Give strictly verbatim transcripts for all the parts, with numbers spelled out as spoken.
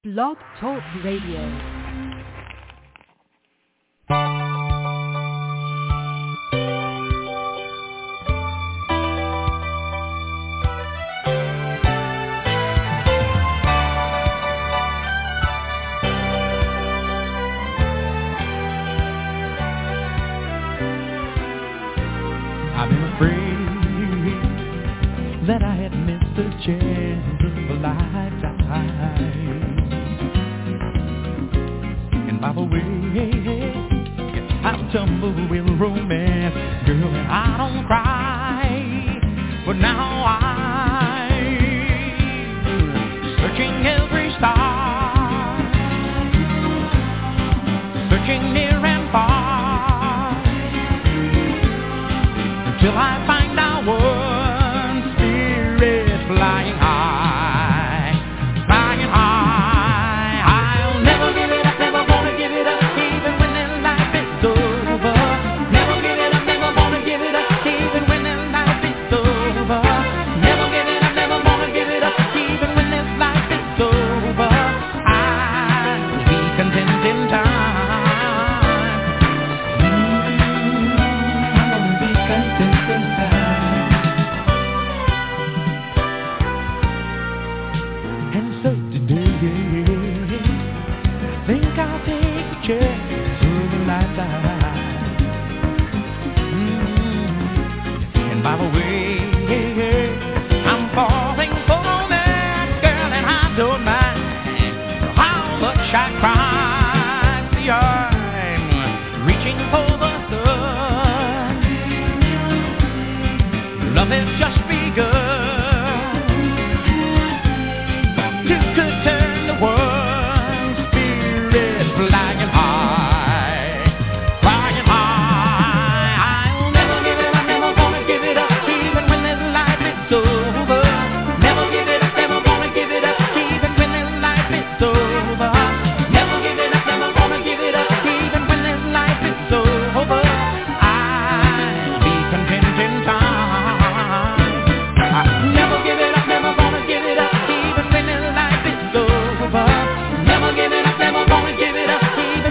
Blog Talk Radio. I've been afraid that I had missed the chance of a lifetime. And by the way, I've tumbled with romance, girl, and I don't cry. But now I'm searching every star, searching near and far, till I find our one spirit flying high, flying high. I'll never give it up, never wanna give it up, even when their life is over. Never give it up, never wanna give it up, even when their life is over. Never give it up, never wanna give it up, even when their life is over. I'll be content in time. Think I'll take a chance of a lifetime. Mm-hmm. And by the way, I'm falling for that girl, and I don't mind how much I cry. See, I'm reaching for the sun. Love has just begun to, to turn the world. Flying high, flying high. I'll never give it up, never wanna give it up, even when this life is over. Never give it up, never wanna give it up, even when this life is over. Never give it up, never wanna give it up, even when this life is over. I'll be content in time. I'll never give it up, never wanna give it up, even when this life is over. Never give it up, never wanna give it up.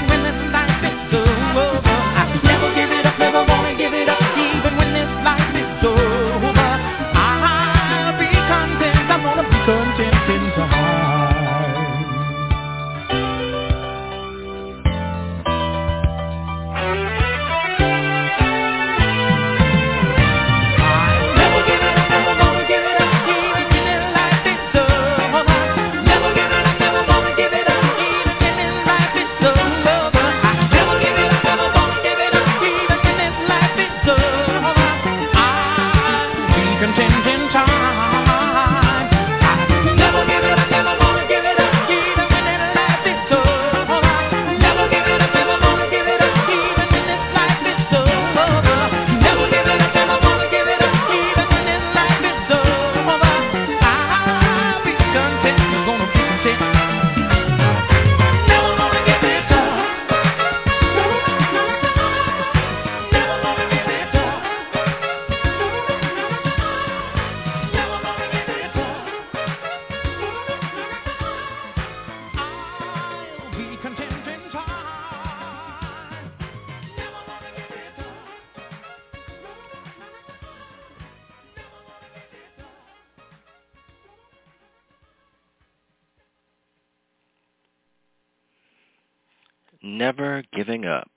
Never giving up.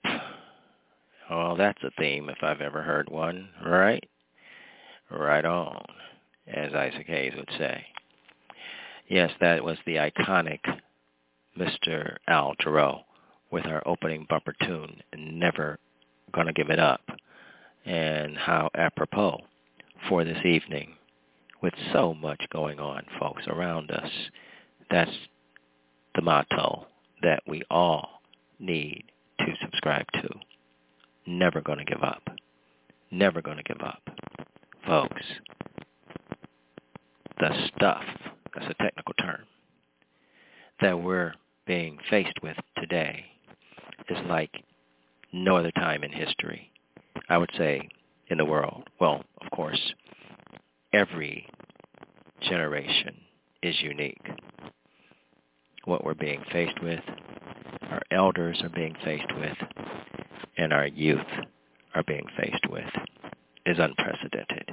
Oh, that's a theme if I've ever heard one, right? Right on, as Isaac Hayes would say. Yes, that was the iconic Mister Al Jarreau with our opening bumper tune, Never Gonna Give It Up. And how apropos for this evening, with so much going on, folks, around us. That's the motto that we all need to subscribe to. Never going to give up. Never going to give up. Folks, the stuff, that's a technical term, that we're being faced with today is like no other time in history. I would say in the world. Well, of course, every generation is unique. what we're being faced with, our elders are being faced with, and our youth are being faced with is unprecedented.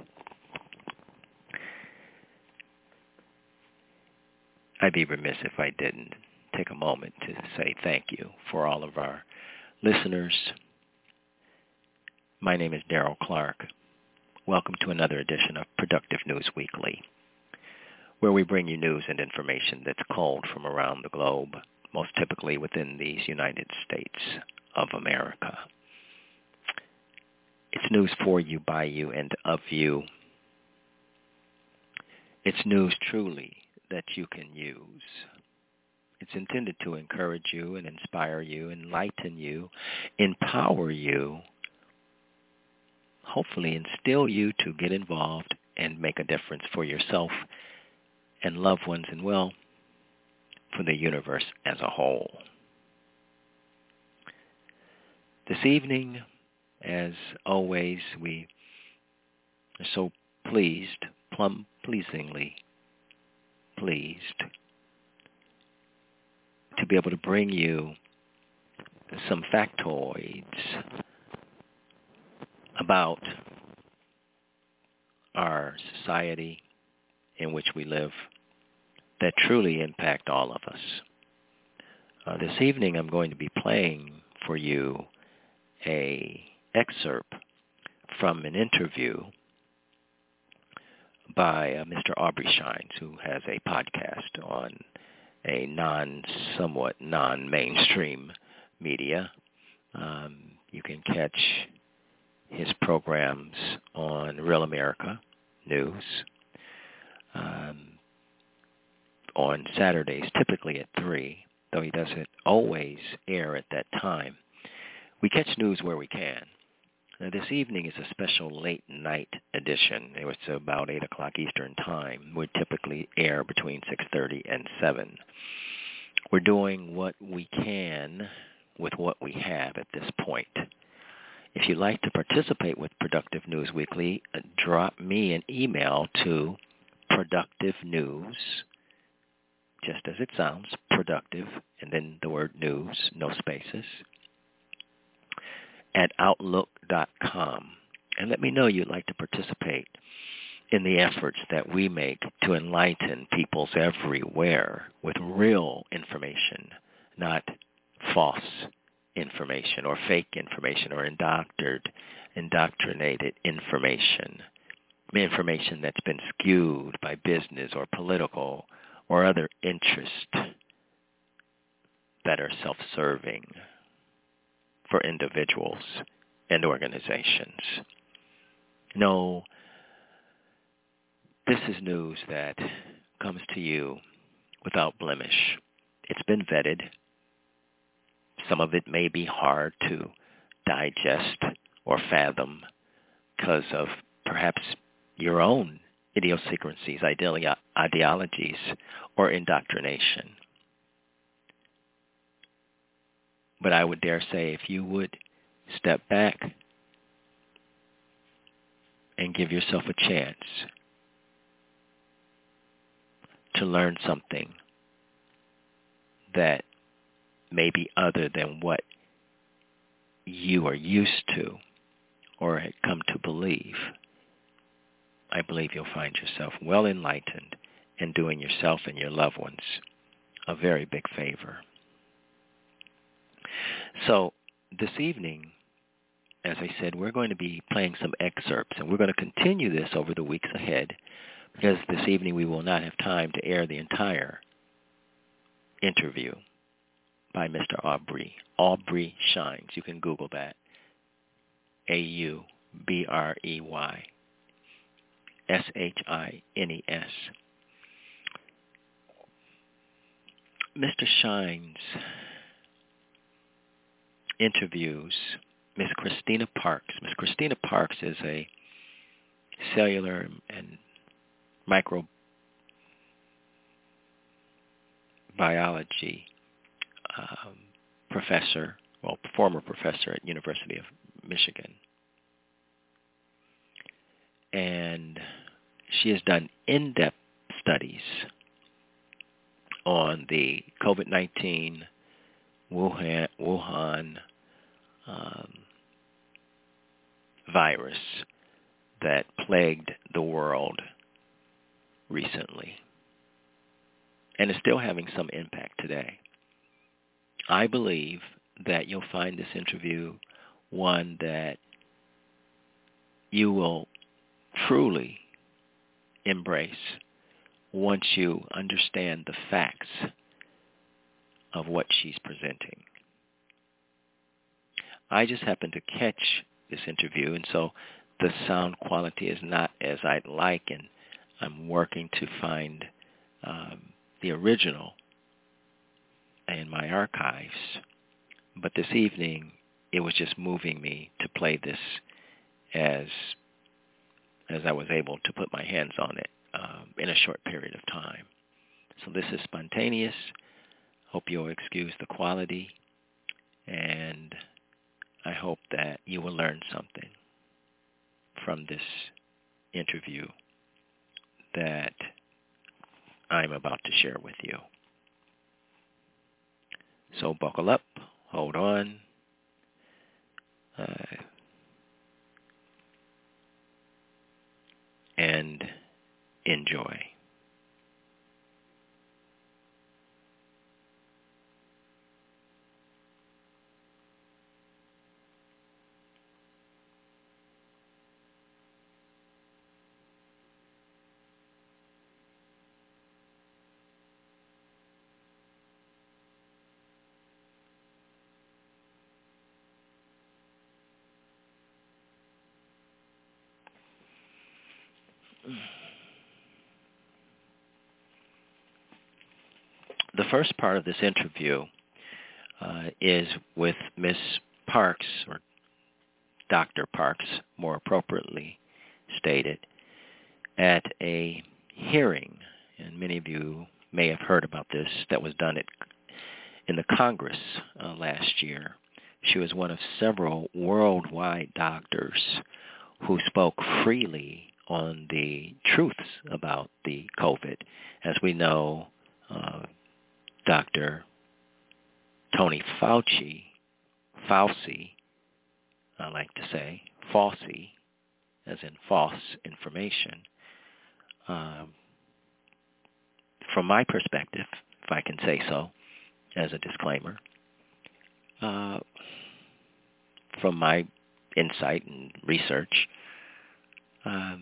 I'd be remiss if I didn't take a moment to say thank you for all of our listeners. My name is Daryl Clark. Welcome to another edition of Productive News Weekly, where we bring you news and information that's culled from around the globe, most typically within these United States of America. It's news for you, by you, and of you. It's news truly that you can use. It's intended to encourage you and inspire you, enlighten you, empower you, hopefully instill you to get involved and make a difference for yourself and loved ones, and well, for the universe as a whole. This evening, as always, we are so pleased, plumb pleasingly pleased, to be able to bring you some factoids about our society in which we live that truly impact all of us. Uh, this evening I'm going to be playing for you a excerpt from an interview by uh, Mister Aubrey Shines, who has a podcast on a non, somewhat non-mainstream media. Um, you can catch his programs on Real America News um, on Saturdays, typically at three, though he doesn't always air at that time. We catch news where we can. Now, this evening is a special late night edition. It was about eight o'clock Eastern Time. We typically air between six thirty and seven. We're doing what we can with what we have at this point. If you'd like to participate with Productive News Weekly, uh, drop me an email to Productive News, just as it sounds, productive, and then the word news, no spaces, at outlook dot com, and let me know you'd like to participate in the efforts that we make to enlighten peoples everywhere with real information, not false information or fake information or indoctored, indoctrinated information, information that's been skewed by business or political or other interests that are self-serving for individuals and organizations. No, this is news that comes to you without blemish. It's been vetted. Some of it may be hard to digest or fathom because of perhaps your own idiosyncrasies, ideo- ideologies, or indoctrination. But I would dare say if you would step back and give yourself a chance to learn something that may be other than what you are used to or had come to believe, I believe you'll find yourself well enlightened and doing yourself and your loved ones a very big favor. So this evening, as I said, we're going to be playing some excerpts, and we're going to continue this over the weeks ahead because this evening we will not have time to air the entire interview by Mister Aubrey. Aubrey Shines. You can Google that. A U B R E Y S H I N E S. Mister Shines interviews Miss Christina Parks. Miss Christina Parks is a cellular and microbiology um, professor, well, former professor at University of Michigan. And she has done in-depth studies on the COVID nineteen Wuhan, Wuhan um, virus that plagued the world recently and is still having some impact today. I believe that you'll find this interview one that you will truly embrace once you understand the facts of what she's presenting. I just happened to catch this interview, and so the sound quality is not as I'd like, and I'm working to find um, the original in my archives. But this evening, it was just moving me to play this as as I was able to put my hands on it um, in a short period of time. So this is spontaneous. Hope you'll excuse the quality, and I hope that you will learn something from this interview that I'm about to share with you. So buckle up, hold on, uh, and enjoy. The first part of this interview uh, is with Miss Parks, or Doctor Parks, more appropriately stated, at a hearing, and many of you may have heard about this, that was done at, in the Congress uh, last year. She was one of several worldwide doctors who spoke freely on the truths about the COVID. As we know, uh, Doctor Tony Fauci, Fauci, I like to say, Fauci, as in false information. Um, from my perspective, if I can say so, as a disclaimer, uh, from my insight and research, um,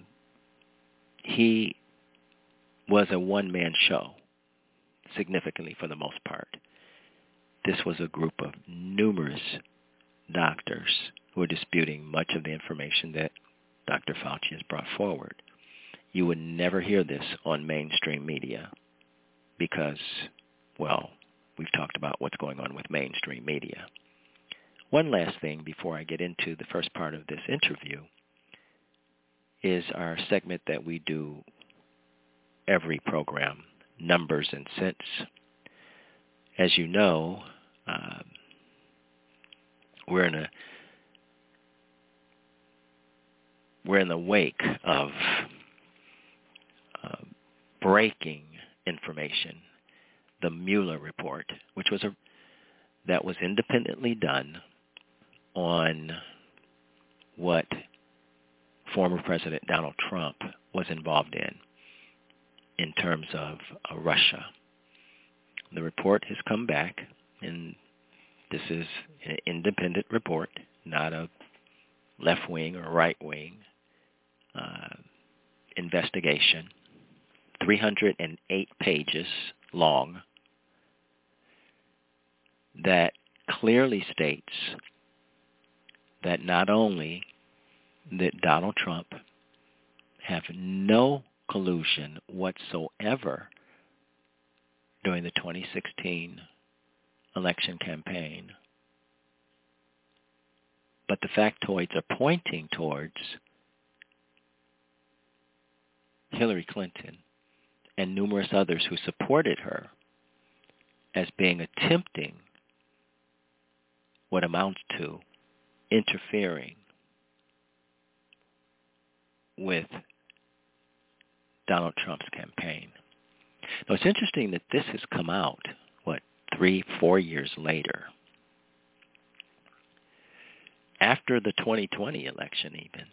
he was a one-man show, significantly for the most part. This was a group of numerous doctors who are disputing much of the information that Doctor Fauci has brought forward. You would never hear this on mainstream media because, well, we've talked about what's going on with mainstream media. One last thing before I get into the first part of this interview is our segment that we do every program, Numbers and Cents. As you know, um, we're in a we're in the wake of uh, breaking information, the Mueller report, which was a that was independently done on what former President Donald Trump was involved in, in terms of uh, Russia. The report has come back, and this is an independent report, not a left-wing or right-wing uh, investigation, three hundred eight pages long, that clearly states that not only did Donald Trump have no collusion whatsoever during the twenty sixteen election campaign, but the factoids are pointing towards Hillary Clinton and numerous others who supported her as being attempting what amounts to interfering with Donald Trump's campaign. Now, it's interesting that this has come out, what, three, four years later, after the twenty twenty election even.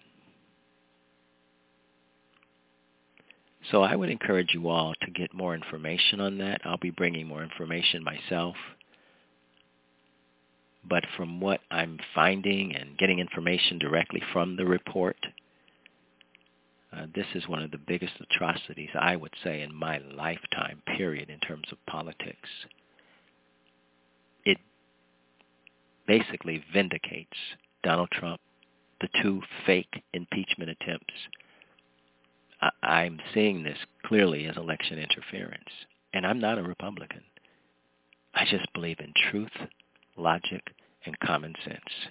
So I would encourage you all to get more information on that. I'll be bringing more information myself. But from what I'm finding and getting information directly from the report, uh, this is one of the biggest atrocities, I would say, in my lifetime period in terms of politics. It basically vindicates Donald Trump, the two fake impeachment attempts. I- I'm seeing this clearly as election interference. And I'm not a Republican. I just believe in truth, logic, and common sense.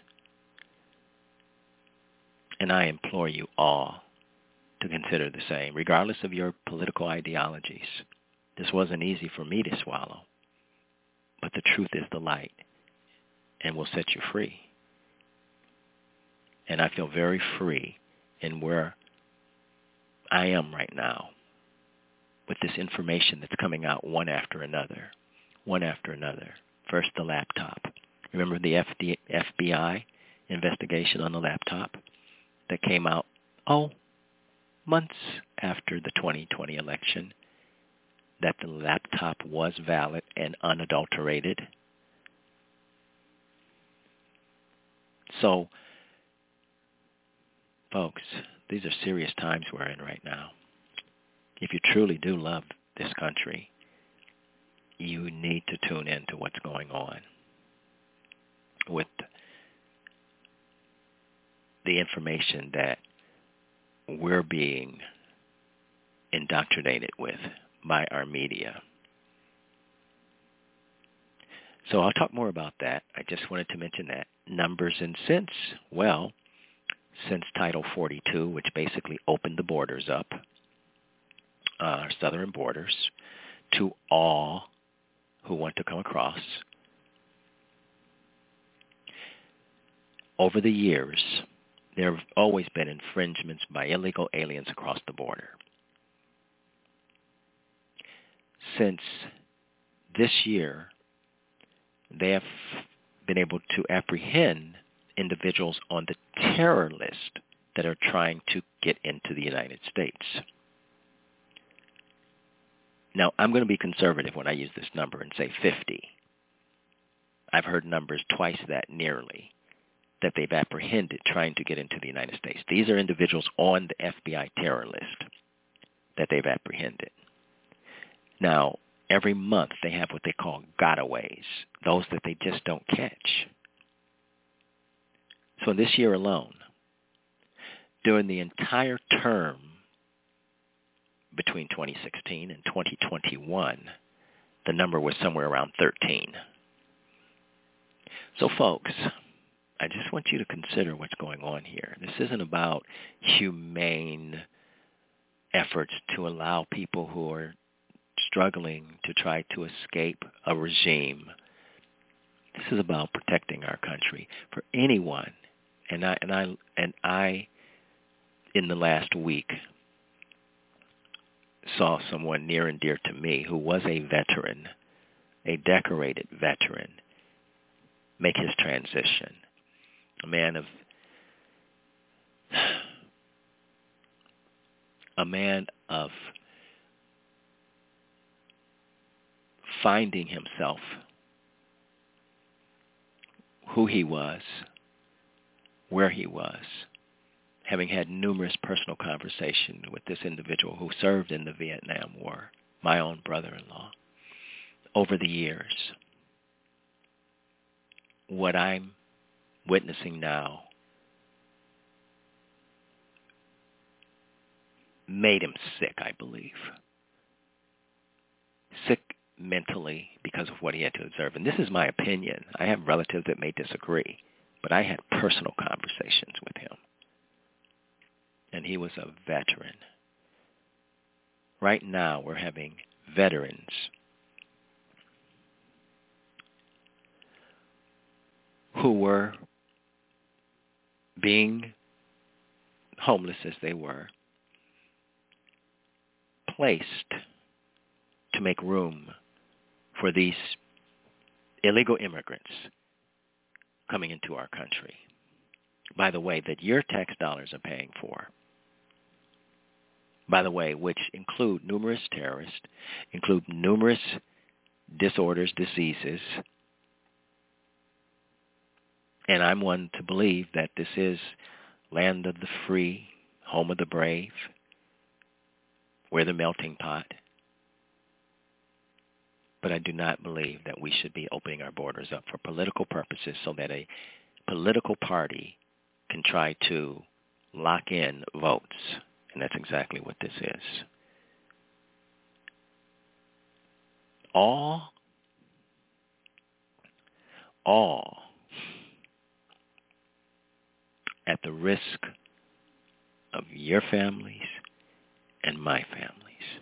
And I implore you all to consider the same, regardless of your political ideologies. This wasn't easy for me to swallow, but the truth is the light and will set you free. And I feel very free in where I am right now with this information that's coming out one after another, one after another. First, the laptop. Remember the F B I investigation on the laptop that came out, oh, months after the twenty twenty election, that the laptop was valid and unadulterated. So, folks, these are serious times we're in right now. If you truly do love this country, you need to tune in to what's going on with the information that we're being indoctrinated with by our media. So I'll talk more about that. I just wanted to mention that. Numbers and cents. Well, since Title forty-two, which basically opened the borders up, uh, our southern borders, to all who want to come across, over the years, there have always been infringements by illegal aliens across the border. Since this year, they have been able to apprehend individuals on the terror list that are trying to get into the United States. Now, I'm going to be conservative when I use this number and say fifty. I've heard numbers twice that nearly that they've apprehended trying to get into the United States. These are individuals on the F B I terror list that they've apprehended. Now, every month they have what they call gotaways, those that they just don't catch. So this year alone, during the entire term between twenty sixteen and twenty twenty-one, the number was somewhere around thirteen. So folks, I just want you to consider what's going on here. This isn't about humane efforts to allow people who are struggling to try to escape a regime. This is about protecting our country for anyone. And I and I and I in the last week saw someone near and dear to me who was a veteran, a decorated veteran, make his transition. A man of a man of finding himself who he was, where he was, having had numerous personal conversations with this individual who served in the Vietnam War, my own brother-in-law, over the years. What I'm witnessing now made him sick, I believe. Sick mentally because of what he had to observe. And this is my opinion. I have relatives that may disagree, but I had personal conversations with him. And he was a veteran. Right now, we're having veterans who were being homeless as they were, placed to to make room for these illegal immigrants coming into our country, by the way, that your tax dollars are paying for, by the way, which include numerous terrorists, include numerous disorders, diseases. And I'm one to believe that this is land of the free, home of the brave. We're the melting pot. But I do not believe that we should be opening our borders up for political purposes so that a political party can try to lock in votes. And that's exactly what this is. All, all at the risk of your families and my families.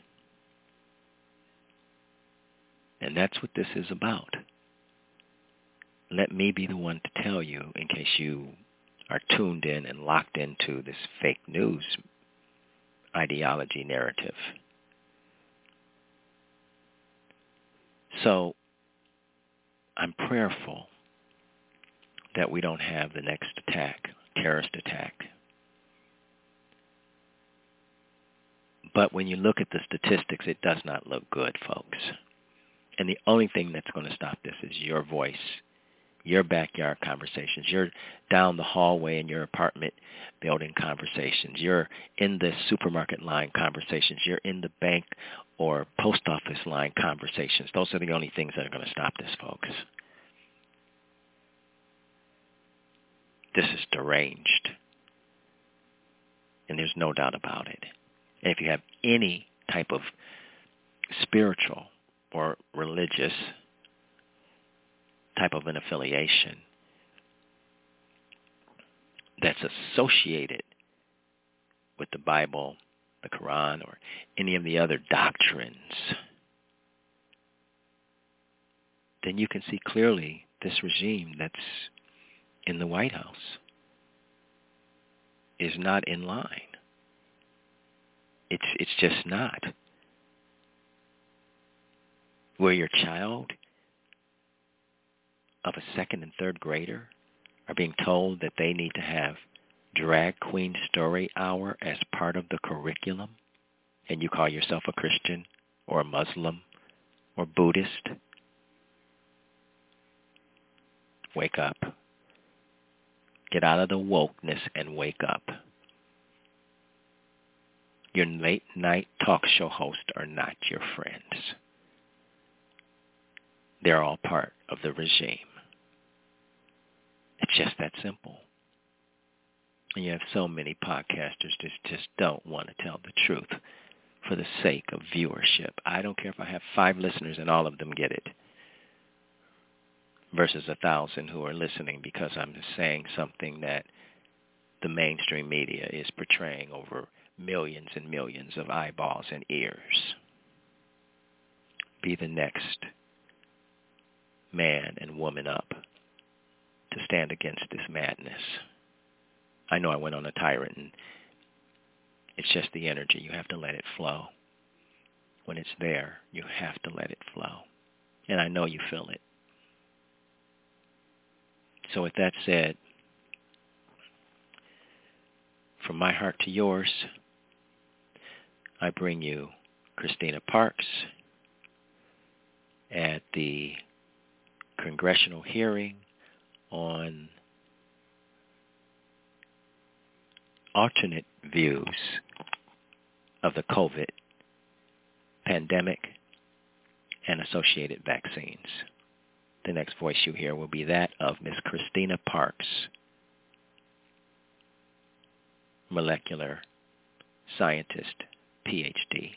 And that's what this is about. Let me be the one to tell you, in case you are tuned in and locked into this fake news ideology narrative. So I'm prayerful that we don't have the next attack, terrorist attack. But when you look at the statistics, it does not look good, folks. And the only thing that's going to stop this is your voice, your backyard conversations, your down the hallway in your apartment building conversations, your in the supermarket line conversations, you're in the bank or post office line conversations. Those are the only things that are going to stop this, folks. This is deranged. And there's no doubt about it. And if you have any type of spiritual or religious type of an affiliation that's associated with the Bible, the Quran, or any of the other doctrines, then you can see clearly this regime that's in the White House is not in line. It's it's just not. Where your child of a second and third grader are being told that they need to have drag queen story hour as part of the curriculum, and you call yourself a Christian or a Muslim or Buddhist, wake up. Get out of the wokeness and wake up. Your late night talk show hosts are not your friends. They're all part of the regime. It's just that simple. And you have so many podcasters that just don't want to tell the truth for the sake of viewership. I don't care if I have five listeners and all of them get it, versus a thousand who are listening because I'm just saying something that the mainstream media is portraying over millions and millions of eyeballs and ears. Be the next man and woman up to stand against this madness. I know I went on a tyrant, and it's just the energy. You have to let it flow. When it's there, you have to let it flow. And I know you feel it. So with that said, from my heart to yours, I bring you Christina Parks at the congressional hearing on alternate views of the COVID pandemic and associated vaccines. The next voice you hear will be that of Miss Christina Parks, molecular scientist, P H D.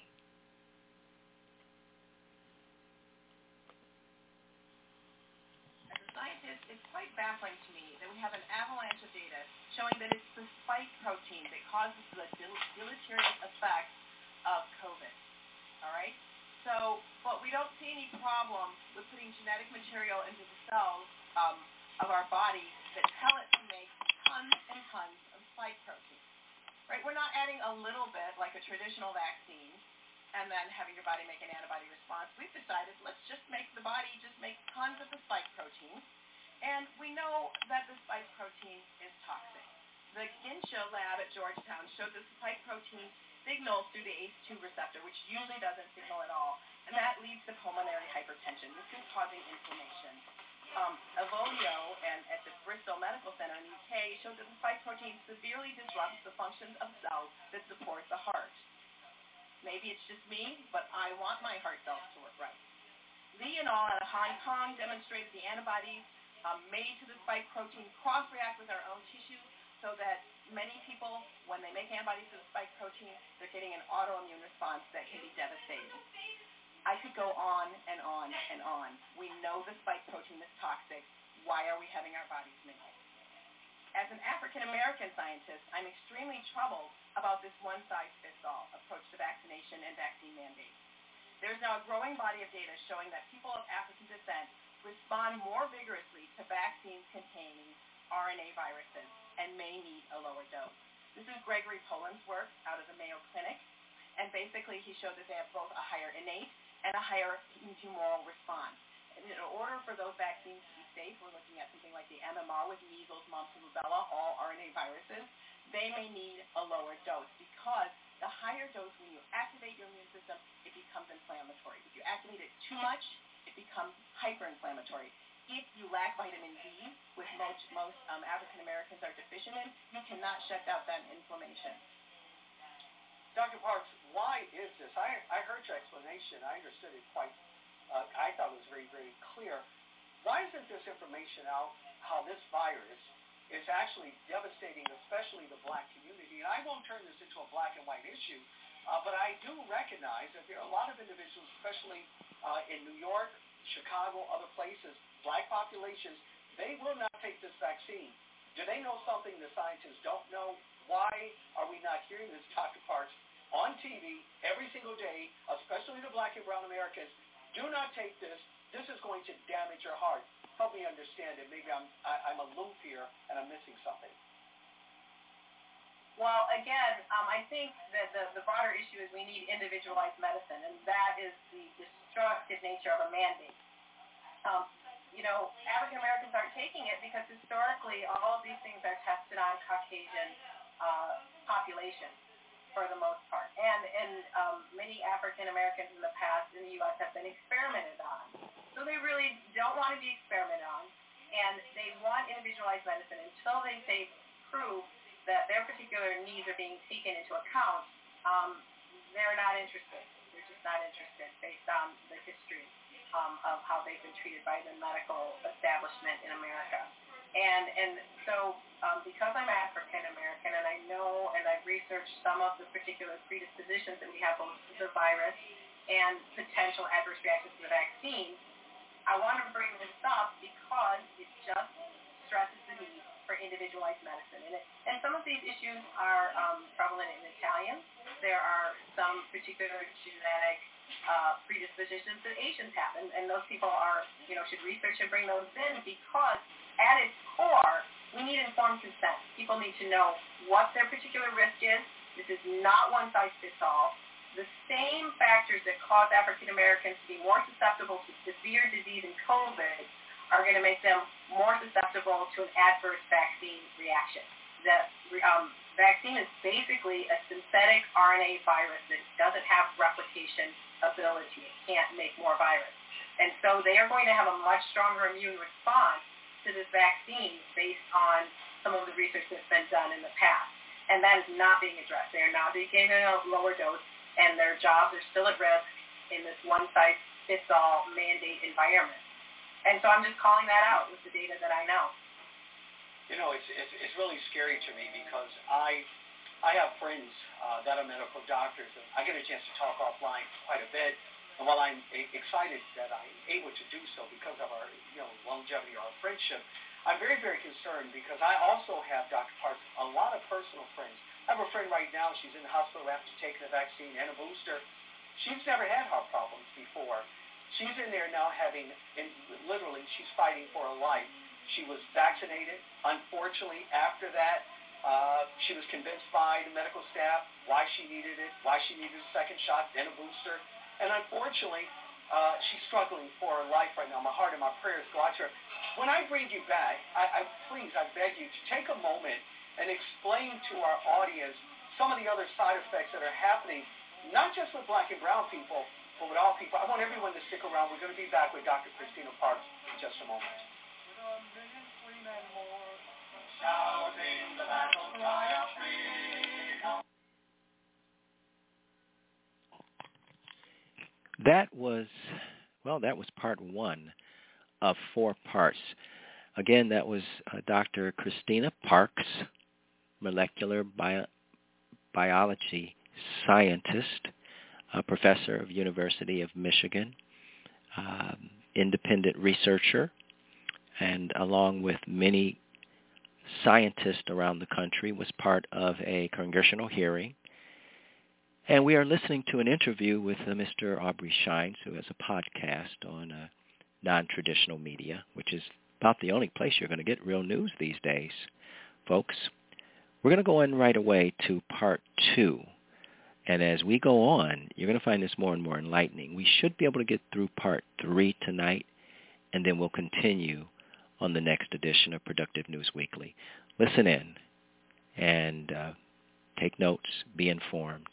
As a scientist, it's quite baffling to me that we have an avalanche of data showing that it's the spike protein that causes the del- deleterious effects of COVID. All right? So, but we don't see any problem with putting genetic material into the cells um, of our body that tell it to make tons and tons of spike protein. Right? We're not adding a little bit like a traditional vaccine. and then having your body make an antibody response, we've decided let's just make the body just make tons of the spike protein. And we know that the spike protein is toxic. The Ginsha lab at Georgetown showed that the spike protein signals through the A C E two receptor, which usually doesn't signal at all, and that leads to pulmonary hypertension. This is causing inflammation. Um, Evolio and at the Bristol Medical Center in the U K showed that the spike protein severely disrupts the functions of cells that support the heart. Maybe it's just me, but I want my heart cells to work right. Lee and all out of Hong Kong demonstrated the antibodies um, made to the spike protein cross-react with our own tissue so that many people, when they make antibodies to the spike protein, they're getting an autoimmune response that can be devastating. I could go on and on and on. We know the spike protein is toxic. Why are we having our bodies make it? As an African-American scientist, I'm extremely troubled about this one-size-fits-all approach to vaccination and vaccine mandates. There's now a growing body of data showing that people of African descent respond more vigorously to vaccines containing R N A viruses and may need a lower dose. This is Gregory Poland's work out of the Mayo Clinic, and basically he showed that they have both a higher innate and a higher humoral response. And in order for those vaccines to be safe, we're looking at something like the M M R with measles, mumps, and rubella, all R N A viruses. They may need a lower dose because the higher dose, when you activate your immune system, it becomes inflammatory. If you activate it too much, it becomes hyperinflammatory. If you lack vitamin D, which most, most um, African Americans are deficient in, you cannot shut down that inflammation. Doctor Parks, why is this? I, I heard your explanation. I understood it quite, uh, I thought it was very, very clear. Why isn't this information out, how this virus is actually devastating, especially the black community? And I won't turn this into a black and white issue, uh, but I do recognize that there are a lot of individuals, especially uh, in New York, Chicago, other places, black populations, they will not take this vaccine. Do they know something the scientists don't know? Why are we not hearing this, Doctor Parks, on T V every single day, especially the black and brown Americans? Do not take this. This is going to damage your heart. Help me understand it. Maybe I'm, I, I'm aloof here and I'm missing something. Well, again, um, I think that the, the broader issue is we need individualized medicine, and that is the destructive nature of a mandate. Um, you know, African Americans aren't taking it because historically all of these things are tested on Caucasian uh, populations for the most part. And, and um, many African Americans in the past in the U S have been experimented on. So they really don't want to be experimented on, and they want individualized medicine until they say prove that their particular needs are being taken into account. Um, they're not interested. They're just not interested based on the history um, of how they've been treated by the medical establishment in America. And and so um, because I'm African American and I know and I've researched some of the particular predispositions that we have both to the virus and potential adverse reactions to the vaccine, I want to bring this up because it just stresses the need for individualized medicine. And, it, and some of these issues are um, prevalent in Italians. There are some particular genetic uh, predispositions that Asians have, and, and those people are, you know, should research and bring those in because at its core, we need informed consent. People need to know what their particular risk is. This is not one size fits all. The same factors that cause African Americans to be more susceptible to severe disease and COVID are going to make them more susceptible to an adverse vaccine reaction. The um, vaccine is basically a synthetic R N A virus that doesn't have replication ability. It can't make more virus. And so they are going to have a much stronger immune response to this vaccine based on some of the research that's been done in the past. And that is not being addressed. They are not being given a lower dose, and their jobs are still at risk in this one-size-fits-all mandate environment. And so I'm just calling that out with the data that I know. You know, it's it's, it's really scary to me because I I have friends uh, that are medical doctors, and I get a chance to talk offline quite a bit. And while I'm excited that I'm able to do so because of our, you know, longevity or our friendship, I'm very, very concerned because I also have, Doctor Parks, a lot of personal friends. I have a friend right now, she's in the hospital after taking a vaccine and a booster. She's never had heart problems before. She's in there now having, and literally, she's fighting for her life. She was vaccinated. Unfortunately, after that, Uh, she was convinced by the medical staff why she needed it, why she needed a second shot, then a booster. And unfortunately, uh, she's struggling for her life right now. My heart and my prayers go out to her. When I bring you back, I, I please, I beg you to take a moment and explain to our audience some of the other side effects that are happening, not just with black and brown people, but with all people. I want everyone to stick around. We're going to be back with Doctor Christina Parks in just a moment. Shouting the battle cry of freedom. That was, well, that was part one of four parts. Again, that was uh, Doctor Christina Parks, molecular bio- biology scientist, a professor of University of Michigan, um, independent researcher, and along with many scientists around the country, was part of a congressional hearing. And we are listening to an interview with uh, Mister Aubrey Shines, who has a podcast on uh, non-traditional media, which is about the only place you're going to get real news these days, folks. We're going to go in right away to part two. And as we go on, you're going to find this more and more enlightening. We should be able to get through part three tonight, and then we'll continue on the next edition of Productive News Weekly. Listen in and uh, take notes, be informed.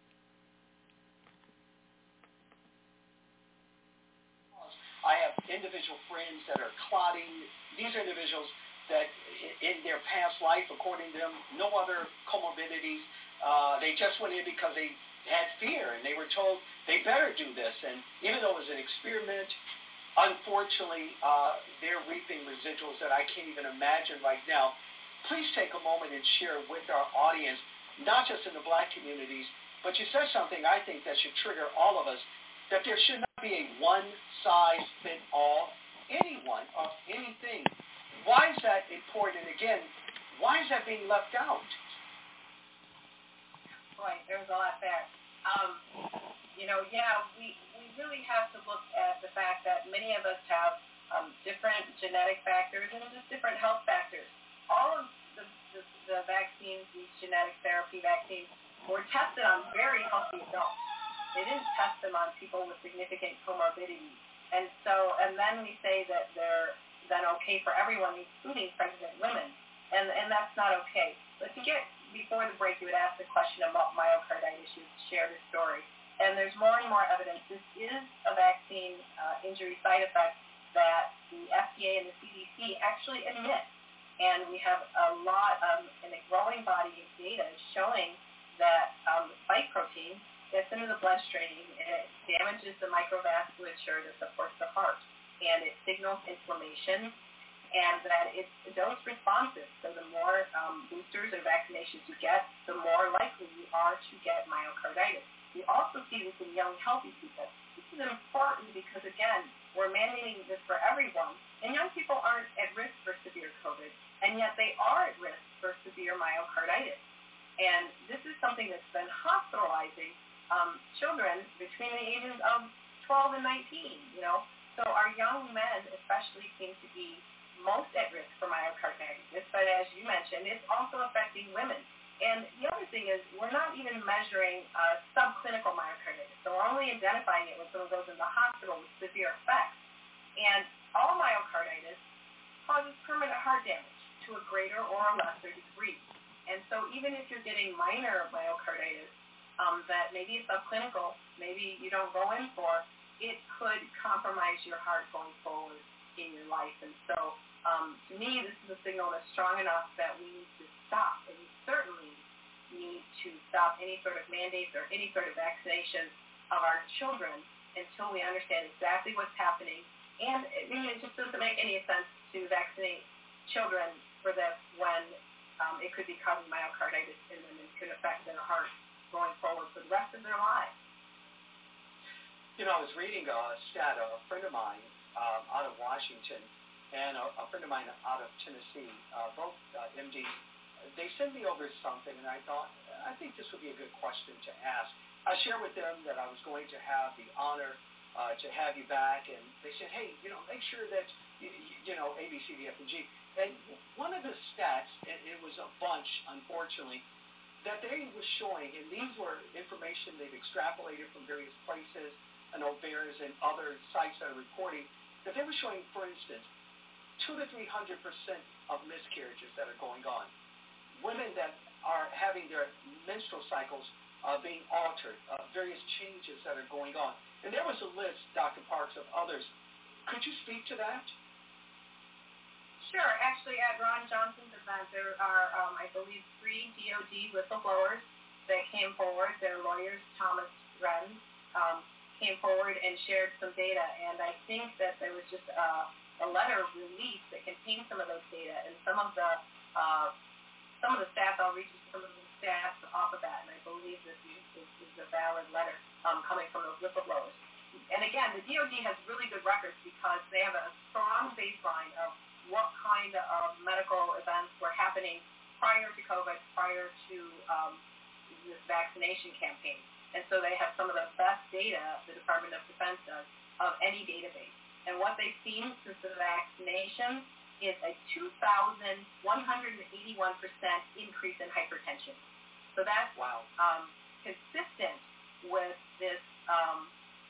I have individual friends that are clotting. These are individuals that in their past life, according to them, no other comorbidities. Uh, they just went in because they had fear, and they were told they better do this. And even though it was an experiment, unfortunately, uh, they're reaping residuals that I can't even imagine right now. Please take a moment and share with our audience, not just in the black communities, but you said something I think that should trigger all of us, that there should not be a one-size-fit-all, anyone or anything. Why is that important? And again, why is that being left out? Boy, there's a lot there. Um, you know, yeah, we, we really have to look at the fact that many of us have um, different genetic factors and just different health factors. All of the, the, the vaccines, these genetic therapy vaccines, were tested on very healthy adults. They didn't test them on people with significant comorbidities. And so, and then we say that they're then okay for everyone, including pregnant women. And, and that's not okay. But to get, before the break, you would ask the question about myocarditis. You shared a story. And there's more and more evidence. This is a vaccine uh, injury side effect that the F D A and the C D C actually admit. And we have a lot of, and a growing body of data showing that um, the spike protein gets into the bloodstream and it damages the microvasculature that supports the heart. And it signals inflammation, and that it's dose responsive. So the more um, boosters or vaccinations you get, the more likely you are to get myocarditis. We also see this in young, healthy people. This is important because, again, we're mandating this for everyone, and young people aren't at risk for severe COVID, and yet they are at risk for severe myocarditis. And this is something that's been hospitalizing um, children between the ages of twelve and nineteen, you know. So our young men especially seem to be most at risk for myocarditis, but as you mentioned, it's also affecting women. And the other thing is we're not even measuring uh, subclinical myocarditis. So we're only identifying it when someone goes in the hospital with severe effects. And all myocarditis causes permanent heart damage to a greater or a lesser degree. And so even if you're getting minor myocarditis um, that maybe is subclinical, maybe you don't go in for, it could compromise your heart going forward in your life. And so um, to me, this is a signal that's strong enough that we need to stop. And we certainly need to stop any sort of mandates or any sort of vaccination of our children until we understand exactly what's happening. And I mean, it just doesn't make any sense to vaccinate children for this when um, it could be causing myocarditis and then it could affect their heart going forward for the rest of their lives. You know, I was reading a stat, a friend of mine um, out of Washington and a, a friend of mine out of Tennessee, uh, both uh, M Ds, they sent me over something, and I thought, I think this would be a good question to ask. I shared with them that I was going to have the honor uh, to have you back, and they said, hey, you know, make sure that you, you know, A, B, C, D, F, and G. And one of the stats, and it was a bunch, unfortunately, that they were showing, and these were information they've extrapolated from various places, I know VAERS and other sites that are reporting, that they were showing, for instance, two to three hundred percent of miscarriages that are going on. Women that are having their menstrual cycles uh, being altered, uh, various changes that are going on. And there was a list, Doctor Parks, of others. Could you speak to that? Sure. Actually, at Ron Johnson's event, there are, um, I believe, three D O D whistleblowers that came forward. Their lawyers, Thomas Wren, um, came forward and shared some data. And I think that there was just a, a letter released that contained some of those data. And some of the uh, some of the stats, I'll read you some of the stats off of that. And I believe this is, this is a valid letter um, coming from those whistleblowers. And again, the D O D has really good records because they have a strong baseline of what kind of medical events were happening prior to COVID, prior to um, this vaccination campaign. And so they have some of the best data, the Department of Defense does, of any database. And what they've seen since the vaccination is a two thousand one hundred eighty-one percent increase in hypertension. So that's wow. um, consistent with this um,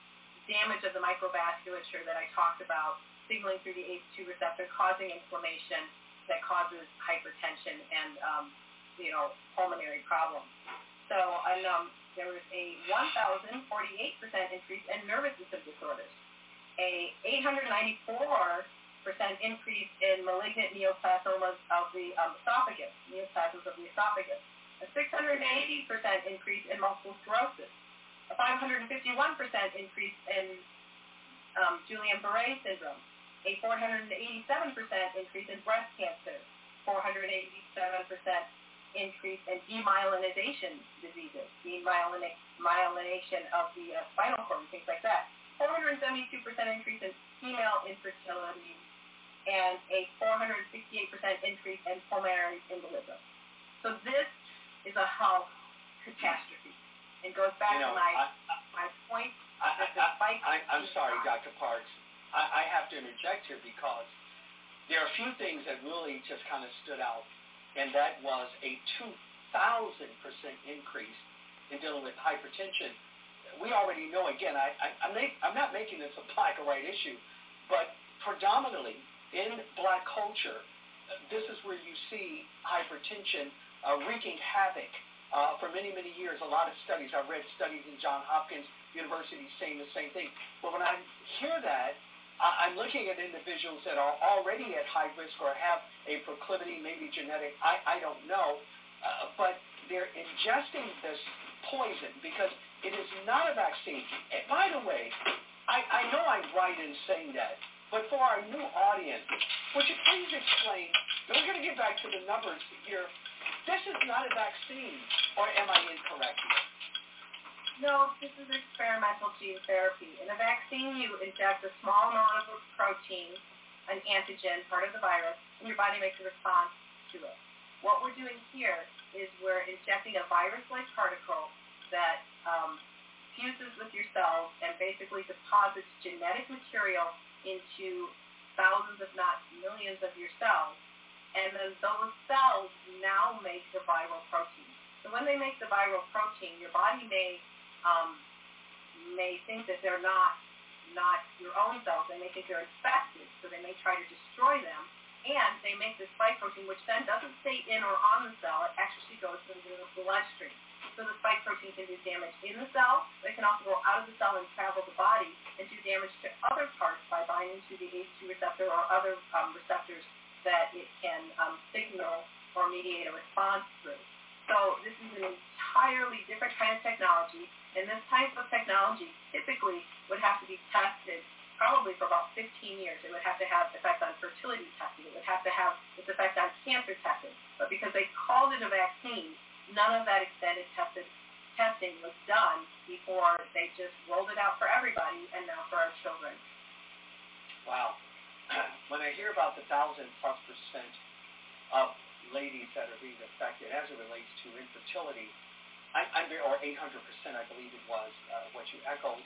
damage of the microvasculature that I talked about, signaling through the A C E two receptor, causing inflammation that causes hypertension and, um, you know, pulmonary problems. So and, um, there was a one thousand forty-eight percent increase in nervous system disorders, a eight hundred ninety-four percent increase in malignant neoplasms of the um, esophagus, neoplasms of the esophagus, a six hundred eighty percent increase in multiple sclerosis, a five hundred fifty-one percent increase in um, Guillain-Barré syndrome, a four hundred eighty-seven percent increase in breast cancer, four hundred eighty-seven percent increase in demyelinization diseases, demyelination of the uh, spinal cord and things like that, four hundred seventy-two percent increase in female infertility, and a four hundred sixty-eight percent increase in pulmonary embolism. So this is a health catastrophe. It goes back you know, to my I, my point I, that the spike. I, I, I'm sorry, Doctor Parks. I, I have to interject here because there are a few things that really just kind of stood out, and that was a two thousand percent increase in dealing with hypertension. We already know, again, I, I, I'm, make, I'm not making this a black or white issue, but predominantly in black culture, this is where you see hypertension uh, wreaking havoc. Uh, for many, many years, a lot of studies, I've read studies in Johns Hopkins University saying the same thing. But when I hear that, I, I'm looking at individuals that are already at high risk or have a proclivity, maybe genetic, I, I don't know, uh, but they're ingesting this poison because it is not a vaccine. And by the way, I, I know I'm right in saying that, but for our new audience, would you please explain, and we're going to get back to the numbers here, this is not a vaccine, or am I incorrect here? No, this is experimental gene therapy. In a vaccine, you inject a small amount of a protein, an antigen, part of the virus, and your body makes a response to it. What we're doing here is we're injecting a virus-like particle that um, fuses with your cells and basically deposits genetic material into thousands, if not millions, of your cells. And then those cells now make the viral protein. So when they make the viral protein, your body may um, may think that they're not not your own cells. They may think they're infected, so they may try to destroy them. And they make this spike protein, which then doesn't stay in or on the cell. It actually goes into the bloodstream. So the spike protein can do damage in the cell, but it can also go out of the cell and travel the body and do damage to other parts by binding to the A C E two receptor or other um, receptors that it can um, signal or mediate a response through. So this is an entirely different kind of technology, and this type of technology typically would have to be tested probably for about fifteen years. It would have to have effect on fertility testing. It would have to have its effect on cancer testing. But because they called it a vaccine, none of that extended tested testing was done before they just rolled it out for everybody and now for our children. Wow. When I hear about the thousand plus percent of ladies that are being affected as it relates to infertility, I, I'm very, or eight hundred percent, I believe it was, uh, what you echoed.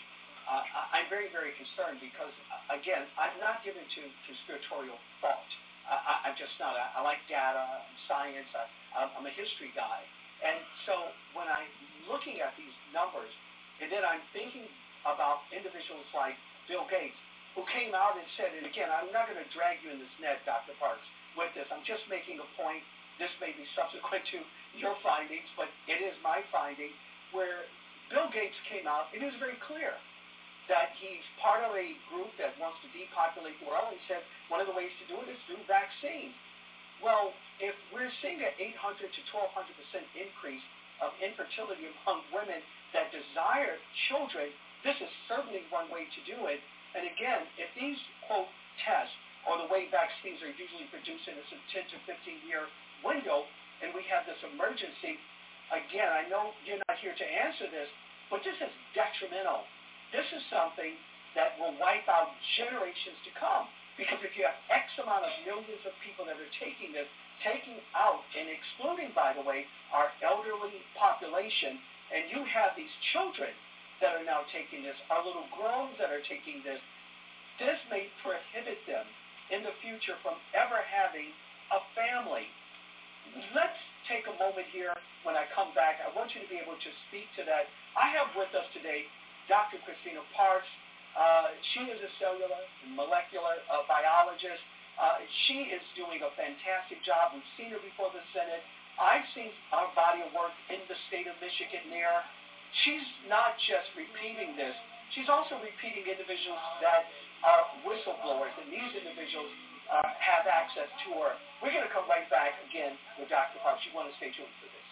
uh, I'm very, very concerned because, uh, again, I'm not given to conspiratorial thought. Uh, I, I'm just not. I, I like data, science. I, I'm a history guy. And so when I'm looking at these numbers, and then I'm thinking about individuals like Bill Gates, who came out and said, and again, I'm not going to drag you in this net, Doctor Parks, with this. I'm just making a point. This may be subsequent to your findings, but it is my finding, where Bill Gates came out, and it was very clear that he's part of a group that wants to depopulate the world. He said one of the ways to do it is through vaccines. Well, if we're seeing an eight hundred to twelve hundred percent increase of infertility among women that desire children, this is certainly one way to do it. And again, if these, quote, tests, or the way vaccines are usually produced in a ten to fifteen year window, and we have this emergency, again, I know you're not here to answer this, but this is detrimental. This is something that will wipe out generations to come. Because if you have X amount of millions of people that are taking this, taking out and excluding, by the way, our elderly population, and you have these children that are now taking this, our little girls that are taking this, this may prohibit them in the future from ever having a family. Let's take a moment here when I come back. I want you to be able to speak to that. I have with us today Doctor Christina Parks. Uh, she is a cellular and molecular uh, biologist. Uh, she is doing a fantastic job. We've seen her before the Senate. I've seen our body of work in the state of Michigan there. She's not just repeating this. She's also repeating individuals that are whistleblowers, and these individuals uh, have access to her. We're going to come right back again with Doctor Parks. You want to stay tuned for this.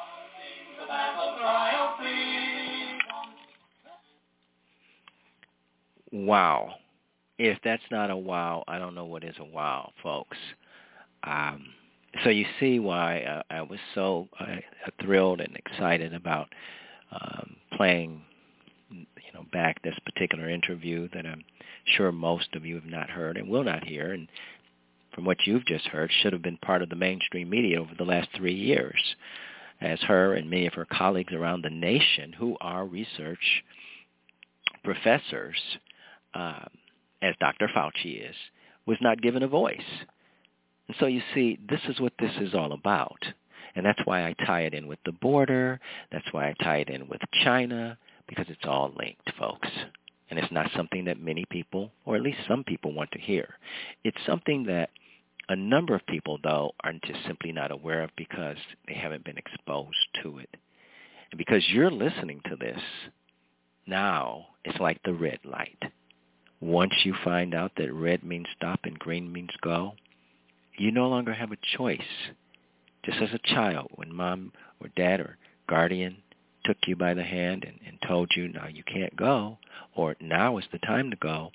Wow. If that's not a wow, I don't know what is a wow, folks. Um, so you see why I, I was so uh, thrilled and excited about um, playing, you know, back this particular interview that I'm sure most of you have not heard and will not hear, and from what you've just heard, should have been part of the mainstream media over the last three years, as her and many of her colleagues around the nation who are research professors, um, as Doctor Fauci is, was not given a voice. And so you see, this is what this is all about. And that's why I tie it in with the border. That's why I tie it in with China, because it's all linked, folks. And it's not something that many people, or at least some people, want to hear. It's something that a number of people, though, are just simply not aware of because they haven't been exposed to it. And because you're listening to this, now it's like the red light. Once you find out that red means stop and green means go, you no longer have a choice. Just as a child, when mom or dad or guardian took you by the hand and, and told you, now you can't go, or now is the time to go,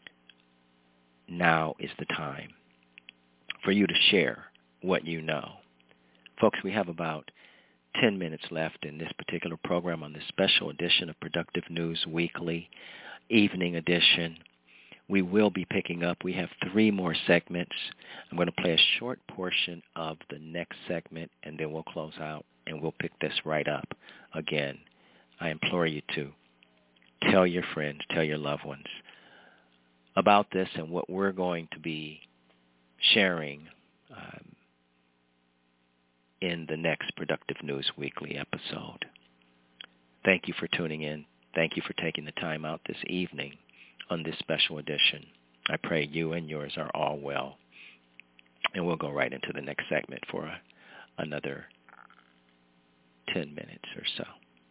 now is the time for you to share what you know. Folks, we have about ten minutes left in this particular program on this special edition of Productive News Weekly, evening edition. We will be picking up. We have three more segments. I'm going to play a short portion of the next segment, and then we'll close out, and we'll pick this right up. Again, I implore you to tell your friends, tell your loved ones about this and what we're going to be sharing um, in the next Productive News Weekly episode. Thank you for tuning in. Thank you for taking the time out this evening on this special edition. I pray you and yours are all well. And we'll go right into the next segment for a, another ten minutes or so.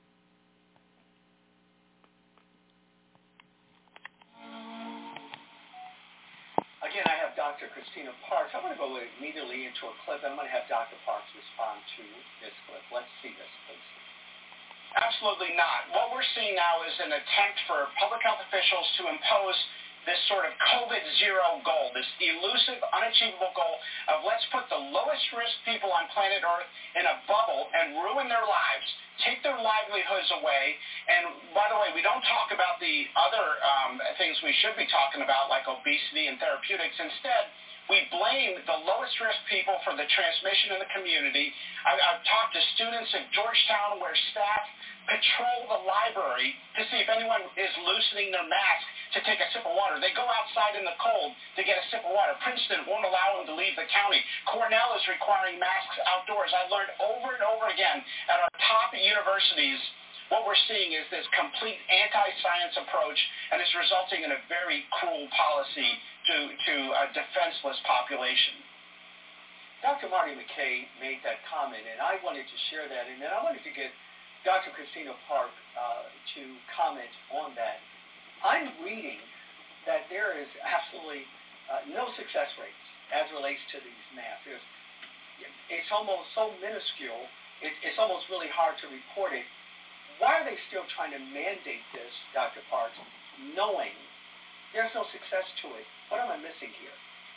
Again, I have Doctor Christina Parks. I'm going to go immediately into a clip, and I'm going to have Doctor Parks respond to this clip. Let's see this, please. Absolutely not. What we're seeing now is an attempt for public health officials to impose this sort of COVID zero goal, this elusive, unachievable goal of let's put the lowest risk people on planet Earth in a bubble and ruin their lives, take their livelihoods away. And by the way, we don't talk about the other um, things we should be talking about, like obesity and therapeutics. Instead, we blame picking the lowest risk people for the transmission in the community. I, I've talked to students at Georgetown where staff patrol the library to see if anyone is loosening their mask to take a sip of water. They go outside in the cold to get a sip of water. Princeton won't allow them to leave the county. Cornell is requiring masks outdoors. I've learned over and over again at our top universities, what we're seeing is this complete anti-science approach, and it's resulting in a very cruel policy to, to a defenseless population. Doctor Marty McKay made that comment, and I wanted to share that, and then I wanted to get Doctor Christina Park uh, to comment on that. I'm reading that there is absolutely uh, no success rates as relates to these masks. There's, it's almost so minuscule, it, it's almost really hard to report it. Why are they still trying to mandate this, Doctor Parks, knowing there's no success to it? What am I missing here?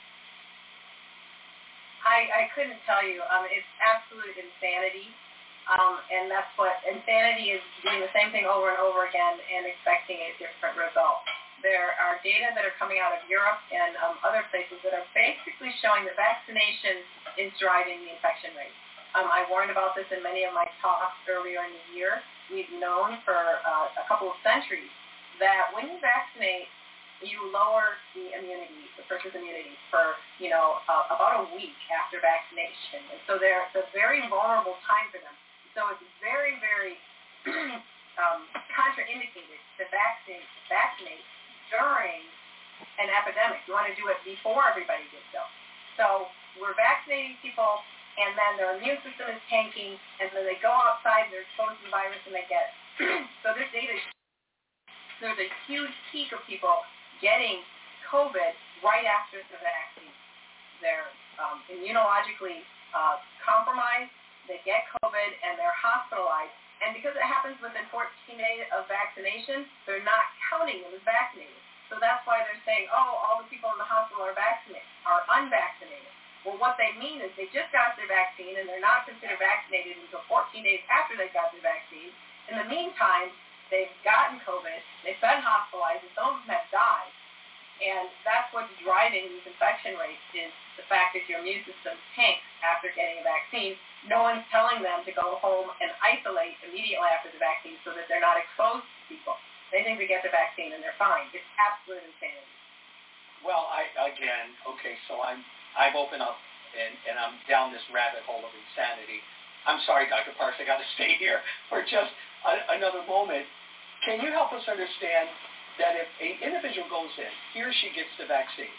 I, I couldn't tell you. Um, it's absolute insanity. Um, and that's what insanity is, doing the same thing over and over again and expecting a different result. There are data that are coming out of Europe and um, other places that are basically showing that vaccination is driving the infection rate. Um, I warned about this in many of my talks earlier in the year. We've known for uh, a couple of centuries that when you vaccinate, you lower the immunity, the person's immunity, for, you know, uh, about a week after vaccination. And so they're it's a very vulnerable time for them. So it's very, very um, contraindicated to vaccinate, vaccinate during an epidemic. You want to do it before everybody gets ill. So we're vaccinating people, and then their immune system is tanking, and then they go outside and they're exposed to the virus and they get it. So this data, there's a huge peak of people getting COVID right after the vaccine. They're um, immunologically uh, compromised. They get COVID and they're hospitalized. And because it happens within fourteen days of vaccination, they're not counting them as vaccinated. So that's why they're saying, oh, all the people in the hospital are vaccinated, are unvaccinated. Well, what they mean is they just got their vaccine and they're not considered vaccinated until fourteen days after they got their vaccine. In the meantime, they've gotten COVID, they've been hospitalized, and some of them have died. And that's what's driving these infection rates is the fact that your immune system tanks after getting a vaccine. No one's telling them to go home and isolate immediately after the vaccine so that they're not exposed to people. They think they get the vaccine and they're fine. It's absolute insanity. Well, I again, okay, so I'm I've opened up and, and I'm down this rabbit hole of insanity. I'm sorry, Doctor Parks, I got to stay here for just a, another moment. Can you help us understand that if an individual goes in, he or she gets the vaccine,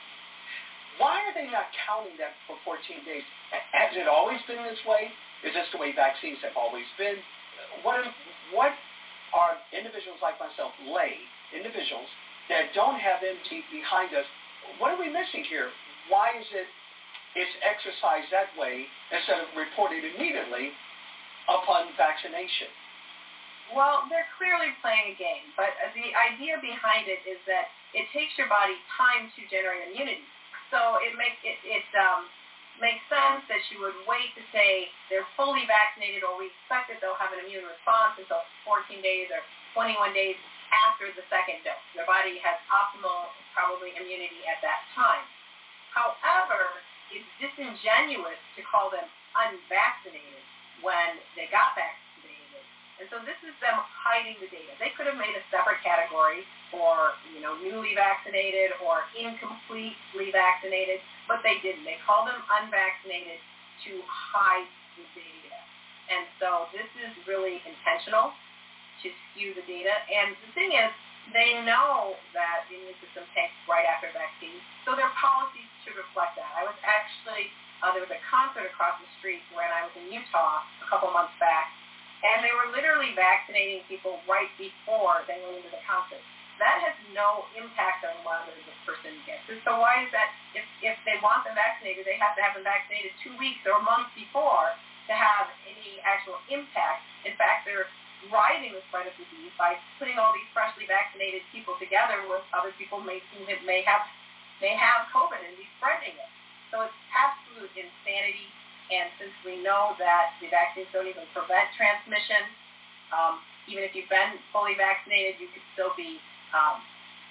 why are they not counting that for fourteen days? Has it always been this way? Is this the way vaccines have always been? What are, what are individuals like myself, lay individuals, that don't have M T behind us, what are we missing here? Why is it it's exercised that way instead of reported immediately upon vaccination? Well, they're clearly playing a game, but the idea behind it is that it takes your body time to generate immunity. So it makes it, it um, makes sense that you would wait to say they're fully vaccinated, or we expect that they'll have an immune response until fourteen days or twenty-one days after the second dose. Their body has optimal, probably, immunity at that time. However, it's disingenuous to call them unvaccinated when they got vaccinated. And so this is them hiding the data. They could have made a separate category for, you know, newly vaccinated or incompletely vaccinated, but they didn't. They called them unvaccinated to hide the data. And so this is really intentional to skew the data. And the thing is, they know that the immune system tanks right after vaccine, so their policies should reflect that. I was actually, uh, there was a concert across the street when I was in Utah a couple months back, and they were literally vaccinating people right before they went into the concert. That has no impact on whether the person gets it. So why is that? If, if they want them vaccinated, they have to have them vaccinated two weeks or a month before to have any actual impact. In fact, they're driving the spread of disease by putting all these freshly vaccinated people together with other people may, who may have may have COVID and be spreading it. So it's absolute insanity. And since we know that the vaccines don't even prevent transmission, um, even if you've been fully vaccinated, you could still be um,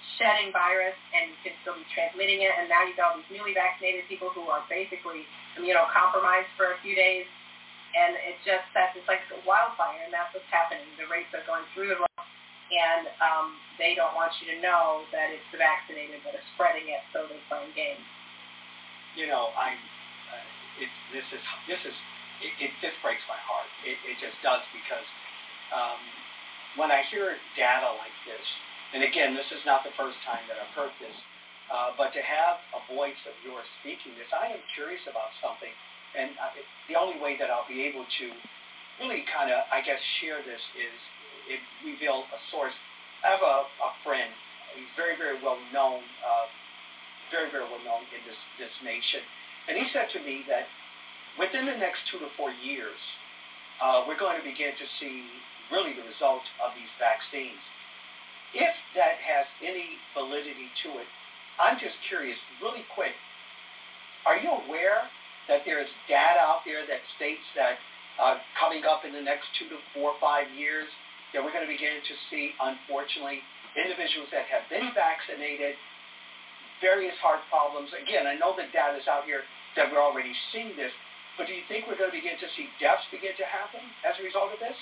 shedding virus and you can still be transmitting it, and now you've got all these newly vaccinated people who are basically immunocompromised for a few days, and it just sets, it's like a wildfire, and that's what's happening. The rates are going through the roof, and um, they don't want you to know that it's the vaccinated that are spreading it, so they're playing games. You know, I'm, uh, it, this is, this is, it, it just breaks my heart. It, it just does, because um, when I hear data like this, and again, this is not the first time that I've heard this, uh, but to have a voice of yours speaking this, I am curious about something, and I, the only way that I'll be able to really kind of, I guess, share this is it reveal a source. I have a, a friend, he's very, very well known, uh, very, very well known in this, this nation, and he said to me that within the next two to four years, uh, we're going to begin to see really the result of these vaccines. If that has any validity to it, I'm just curious, really quick, are you aware that there's data out there that states that uh, coming up in the next two to four or five years, that we're going to begin to see, unfortunately, individuals that have been vaccinated, various heart problems. Again, I know the data is out here that we're already seeing this, but do you think we're going to begin to see deaths begin to happen as a result of this?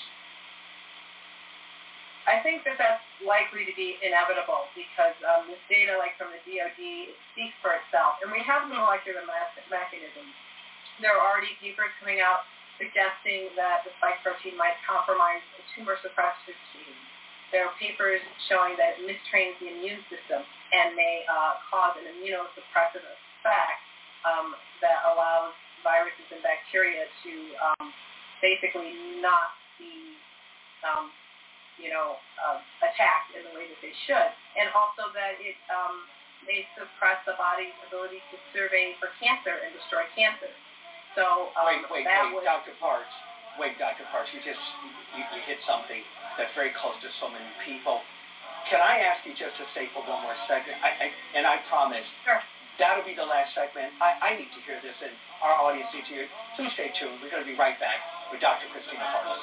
I think that that's likely to be inevitable because um, this data, like from the D O D, speaks for itself. And we have the molecular mechanisms. There are already papers coming out suggesting that the spike protein might compromise the tumor suppressor gene. There are papers showing that it mistrains the immune system and may uh, cause an immunosuppressive effect um, that allows viruses and bacteria to um, basically not be um, you know, uh, attacked in the way that they should, and also that it um, may suppress the body's ability to survey for cancer and destroy cancer. So um, wait, wait, that wait, was, Doctor Parks. Wait, Doctor Parks. You just you, you hit something that's very close to so many people. Can I ask you just to stay for one more second? I, I, and I promise. Sure. That'll be the last segment. I, I need to hear this, and our audience needs to hear it. Please stay tuned. We're going to be right back with Doctor Christina Parks.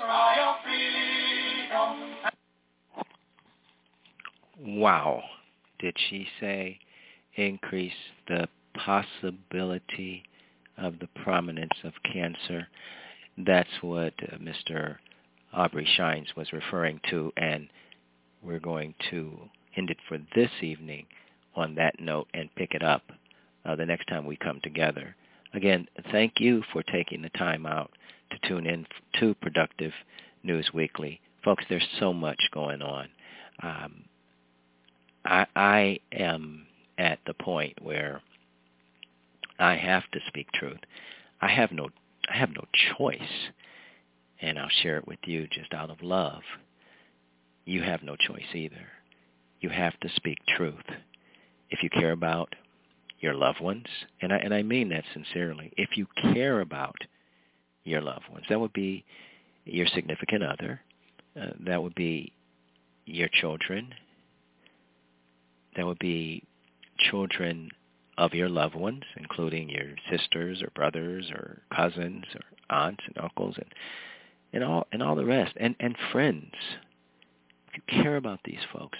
Wow. Did she say increase the possibility of the prominence of cancer? That's what uh, Mister Aubrey Shines was referring to, and we're going to end it for this evening on that note and pick it up uh, the next time we come together. Again, thank you for taking the time out to tune in to Productive News Weekly. Folks, there's so much going on. Um, I, I am at the point where I have to speak truth. I have no I have no choice, and I'll share it with you just out of love. You have no choice either. You have to speak truth. If you care about your loved ones, and I, and I mean that sincerely, if you care about your loved ones, that would be your significant other, uh, that would be your children, that would be children of your loved ones, including your sisters or brothers or cousins or aunts and uncles and, and all and all the rest, and, and friends. If you care about these folks,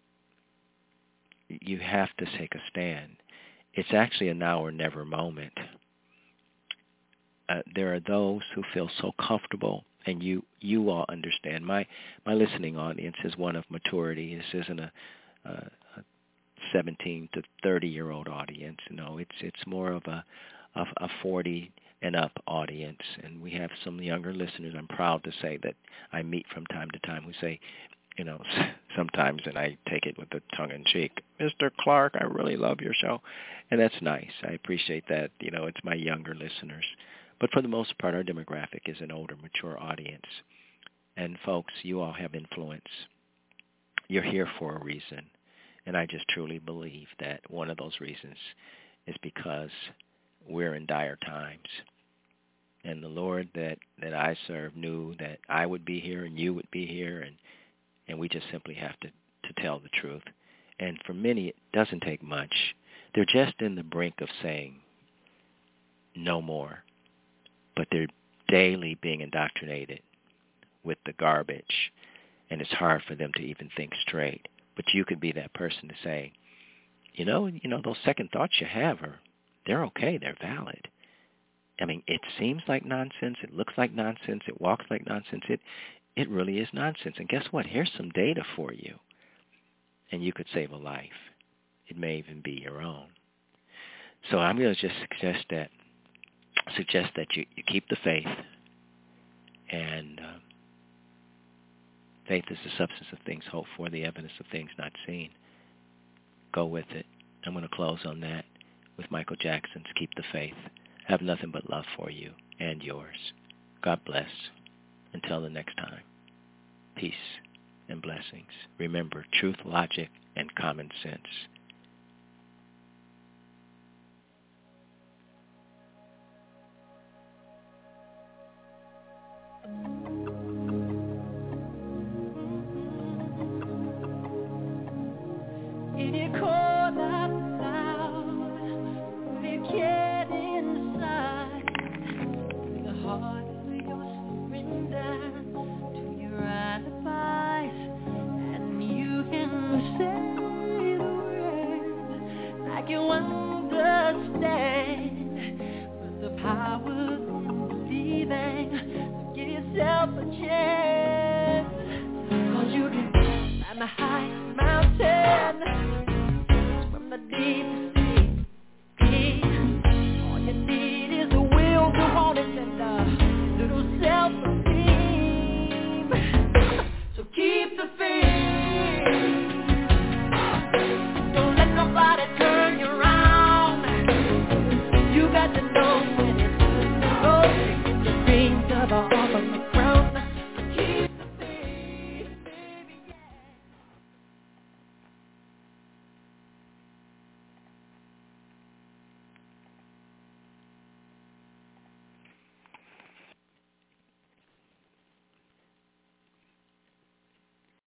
you have to take a stand. It's actually a now or never moment. Uh, there are those who feel so comfortable, and you you all understand. My my listening audience is one of maturity. This isn't a, a, a seventeen to thirty year old audience. No, it's it's more of a of a forty and up audience, and we have some younger listeners. I'm proud to say that I meet from time to time who say, you know, sometimes, and I take it with a tongue in cheek, Mister Clark, I really love your show, and that's nice. I appreciate that. You know, it's my younger listeners, but for the most part, our demographic is an older, mature audience. And folks, you all have influence. You're here for a reason. And I just truly believe that one of those reasons is because we're in dire times. And the Lord that, that I serve knew that I would be here and you would be here, and, and we just simply have to, to tell the truth. And for many, it doesn't take much. They're just in the brink of saying no more, but they're daily being indoctrinated with the garbage, and it's hard for them to even think straight. But you could be that person to say, you know, you know, those second thoughts you have are, they're okay, they're valid. I mean, it seems like nonsense, it looks like nonsense, it walks like nonsense, it it really is nonsense. And guess what? Here's some data for you. And you could save a life. It may even be your own. So I'm going to just suggest that suggest that you, you keep the faith. And uh, faith is the substance of things hoped for, the evidence of things not seen. Go with it. I'm going to close on that with Michael Jackson's Keep the Faith. I have nothing but love for you and yours. God bless. Until the next time, peace and blessings. Remember, truth, logic, and common sense.